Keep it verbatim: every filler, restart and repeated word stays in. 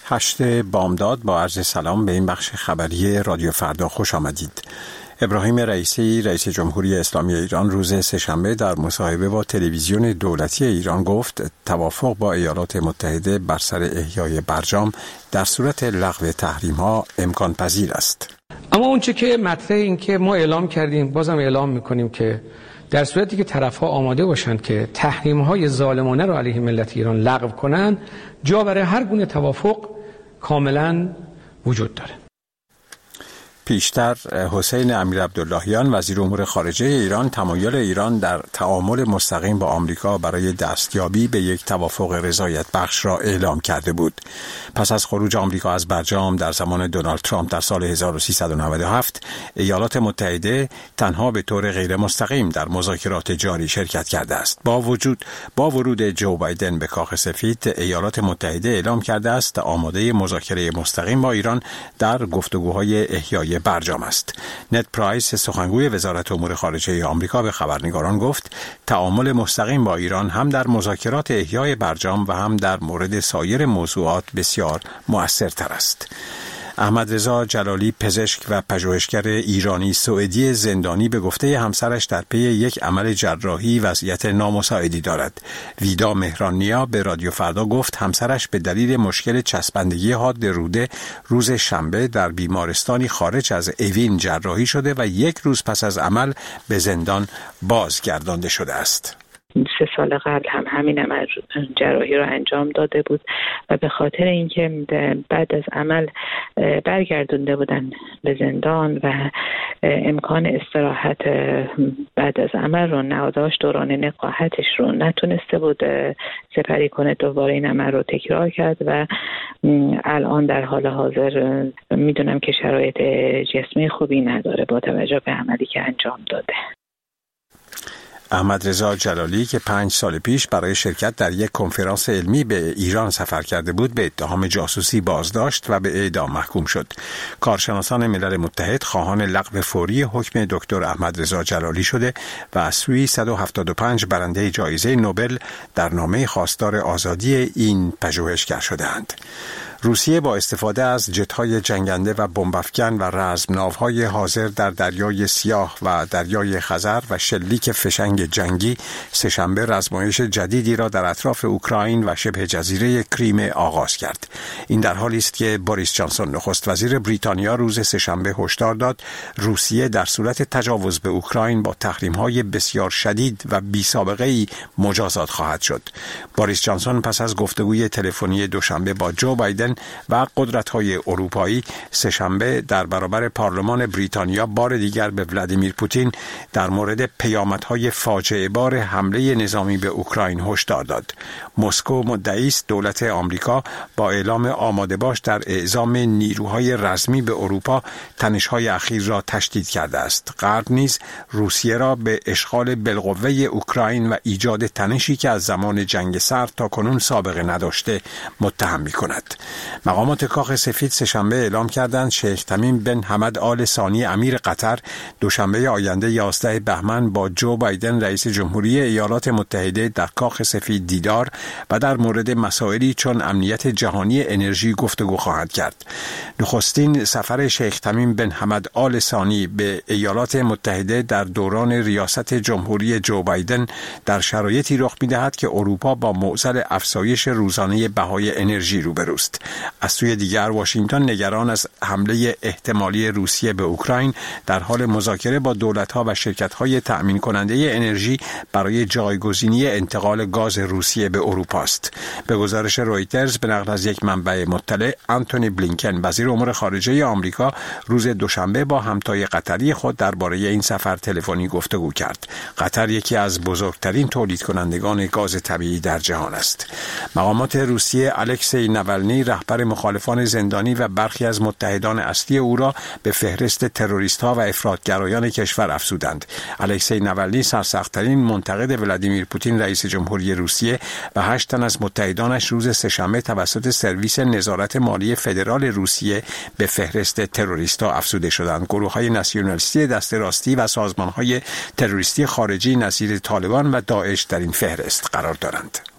هشت بامداد با عرض سلام به این بخش خبری رادیو فردا خوش آمدید. ابراهیم رئیسی رئیس جمهوری اسلامی ایران روز سه‌شنبه در مصاحبه با تلویزیون دولتی ایران گفت توافق با ایالات متحده بر سر احیای برجام در صورت لغو تحریم‌ها امکان پذیر است. اما اون چه که مطلع این که ما اعلام کردیم، بازم اعلام می‌کنیم که در صورتی که طرف‌ها آماده باشند که تحریم‌های ظالمانه را علیه ملت ایران لغو کنند، جا برای هر گونه توافق کاملا وجود داره. پیشتر حسین امیر عبداللهیان وزیر امور خارجه ایران تمایل ایران در تعامل مستقیم با آمریکا برای دستیابی به یک توافق رضایت بخش را اعلام کرده بود. پس از خروج آمریکا از برجام در زمان دونالد ترامپ در سال هزار و سیصد و نود و هفت، ایالات متحده تنها به طور غیر مستقیم در مذاکرات جاری شرکت کرده است. با وجود با ورود جو بایدن به کاخ سفید، ایالات متحده اعلام کرده است آماده مذاکره مستقیم با ایران در گفتگوهای احیای برجام است. نت پرایس سخنگوی وزارت امور خارجه آمریکا به خبرنگاران گفت تعامل مستقیم با ایران هم در مذاکرات احیای برجام و هم در مورد سایر موضوعات بسیار مؤثرتر است. احمد رضا جلالی پزشک و پژوهشگر ایرانی سوئدی زندانی به گفته همسرش در پی یک عمل جراحی وضعیت نامساعدی دارد. ویدا مهرانیا به رادیو فردا گفت همسرش به دلیل مشکل چسبندگی حاد روده روز شنبه در بیمارستانی خارج از اوین جراحی شده و یک روز پس از عمل به زندان بازگردانده شده است. سه سال قبل هم همین عمل جراحی رو انجام داده بود و به خاطر اینکه بعد از عمل برگردونده بودن به زندان و امکان استراحت بعد از عمل رو نداشت، دوران نقاهتش رو نتونسته بود سپری کنه، دوباره این عمل رو تکرار کرد و الان در حال حاضر میدونم که شرایط جسمی خوبی نداره با توجه به عملی که انجام داده. احمد رضا جلالی که پنج سال پیش برای شرکت در یک کنفرانس علمی به ایران سفر کرده بود به اتهام جاسوسی بازداشت و به اعدام محکوم شد. کارشناسان ملل متحد خواهان لغو فوری حکم دکتر احمد رضا جلالی شده و از سوی صد و هفتاد و پنج برنده جایزه نوبل در نامه خواستار آزادی این پژوهشگر شده‌اند. روسیه با استفاده از جت‌های جنگنده و بمب‌افکن و رزمناوهای حاضر در دریای سیاه و دریای خزر و شلیک فشنگ جنگی سه‌شنبه رزمایش جدیدی را در اطراف اوکراین و شبه جزیره کریم آغاز کرد. این در حالی است که بوریس جانسون نخست وزیر بریتانیا روز سه‌شنبه هشدار داد روسیه در صورت تجاوز به اوکراین با تحریم‌های بسیار شدید و بی‌سابقه‌ای مجازات خواهد شد. بوریس جانسون پس از گفتگوی تلفنی دوشنبه با جو بایدن و قدرت‌های اروپایی سه‌شنبه در برابر پارلمان بریتانیا بار دیگر به ولادیمیر پوتین در مورد پیامدهای فاجعه بار حمله نظامی به اوکراین هشدار داد. مسکو مدعی است دولت آمریکا با اعلام آماده باش در اعزام نیروهای رزمی به اروپا تنش‌های اخیر را تشدید کرده است. غرب نیز روسیه را به اشغال بالقوه اوکراین و ایجاد تنشی که از زمان جنگ سرد تا کنون سابقه نداشته متهم می‌کند. مقامات کاخ سفید سه‌شنبه اعلام کردند شیخ تمیم بن حمد آل ثانی امیر قطر دوشنبه آینده یازده بهمن با جو بایدن رئیس جمهوری ایالات متحده در کاخ سفید دیدار و در مورد مسائلی چون امنیت جهانی انرژی گفتگو خواهند کرد. نخستین سفر شیخ تمیم بن حمد آل ثانی به ایالات متحده در دوران ریاست جمهوری جو بایدن در شرایطی رخ می‌دهد که اروپا با معضل افزایش روزانه بهای انرژی روبروست. از سوی دیگر واشنگتن نگران از حمله احتمالی روسیه به اوکراین در حال مذاکره با دولت‌ها و شرکت‌های تأمین کننده انرژی برای جایگزینی انتقال گاز روسیه به اروپا است. به گزارش رویترز به نقل از یک منبع مطلع، آنتونی بلینکن وزیر امور خارجه آمریکا روز دوشنبه با همتای قطری خود درباره این سفر تلفنی گفتگو کرد. قطر یکی از بزرگترین تولید کنندگان گاز طبیعی در جهان است. مقامات روسیه الکسی ناولنی رهبر مخالفان زندانی و برخی از متحدان اصلی او را به فهرست تروریست‌ها و افراطگرایان کشور افزودند. الکسی ناولنی سرسخت‌ترین منتقد ولادیمیر پوتین رئیس جمهوری روسیه و هشت تن از متحدانش روز سه‌شنبه توسط سرویس نظارت مالی فدرال روسیه به فهرست تروریست‌ها افزوده شدند. گروه‌های ناسیونالیستی دست راستی و سازمان‌های تروریستی خارجی نظیر طالبان و داعش در این فهرست قرار دارند.